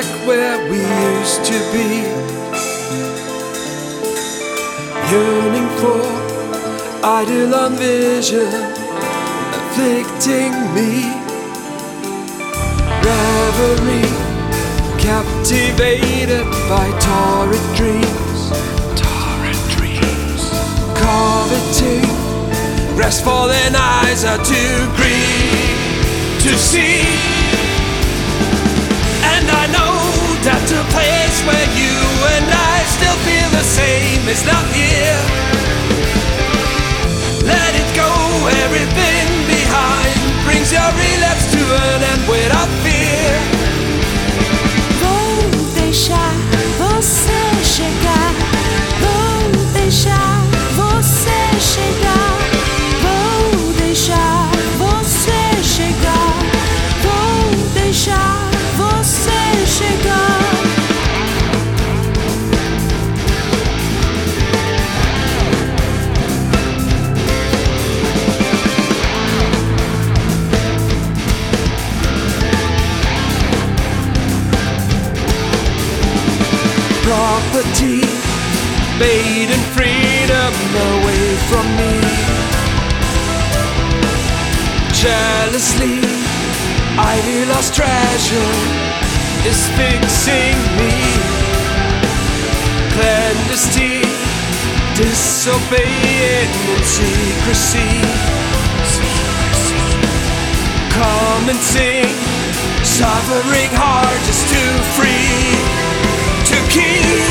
back where we used to be, yearning for ideal vision afflicting me. Reverie, captivated by torrid dreams, coveting restful and eyes are too green to see. And I know that the place where you and I still feel the same is not here. Let it go, everything behind brings your relapse to an end without fear. Vou deixar você chegar. Vou deixar você chegar. Vou deixar você chegar. Vou deixar você chegar. Property, made in freedom away from me. Jealously, ideal lost treasure is fixing me. Clandestine, disobeying in secrecy. Come and sing, suffering heart is too free to keep.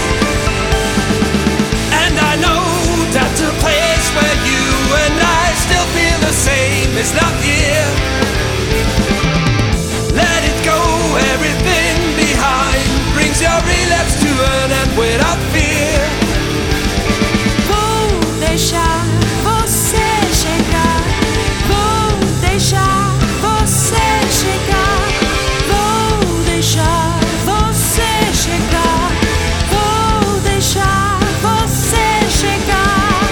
And I know that the place where you and I still feel the same is not here. Let it go, everything behind brings your relapse to an end without fear. Vou deixar você chegar. Vou deixar você chegar. Vou deixar você chegar. Vou deixar você chegar.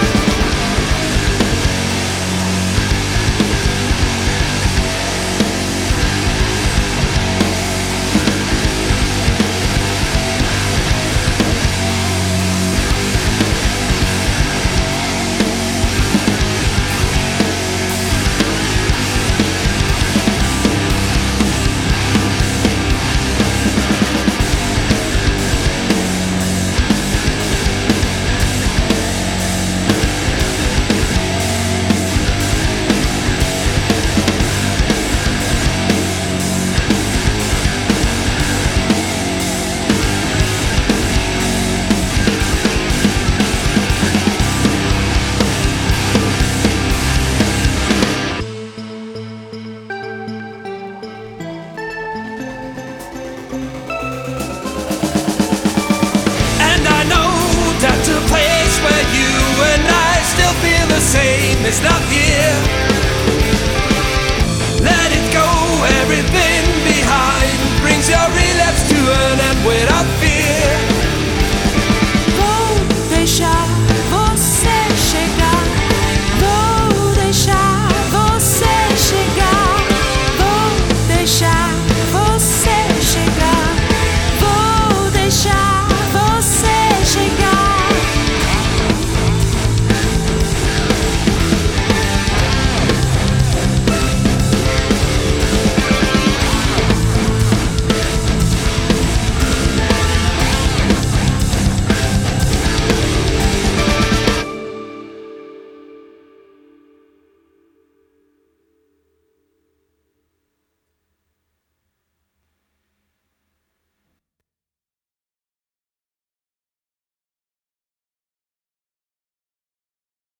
That the place where you and I still feel the same is not here. Let it go, everything behind brings your relapse to an end without fear.